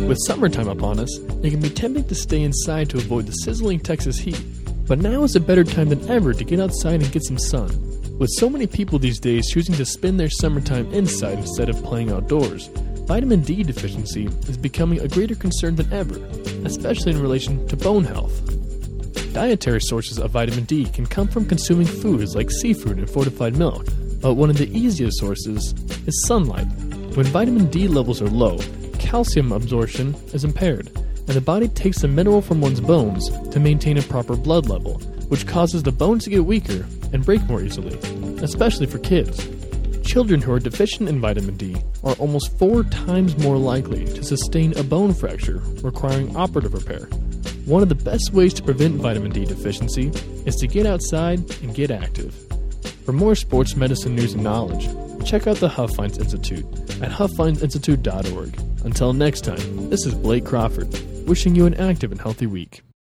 With summertime upon us, it can be tempting to stay inside to avoid the sizzling Texas heat. But now is a better time than ever to get outside and get some sun. With so many people these days choosing to spend their summertime inside instead of playing outdoors, vitamin D deficiency is becoming a greater concern than ever, especially in relation to bone health. Dietary sources of vitamin D can come from consuming foods like seafood and fortified milk, but one of the easiest sources is sunlight. When vitamin D levels are low, calcium absorption is impaired, and the body takes the mineral from one's bones to maintain a proper blood level, which causes the bones to get weaker and break more easily, especially for kids. Children who are deficient in vitamin D are almost 4 times more likely to sustain a bone fracture requiring operative repair. One of the best ways to prevent vitamin D deficiency is to get outside and get active. For more sports medicine news and knowledge, check out the Huffines Institute at huffinesinstitute.org. Until next time, this is Blake Crawford, wishing you an active and healthy week.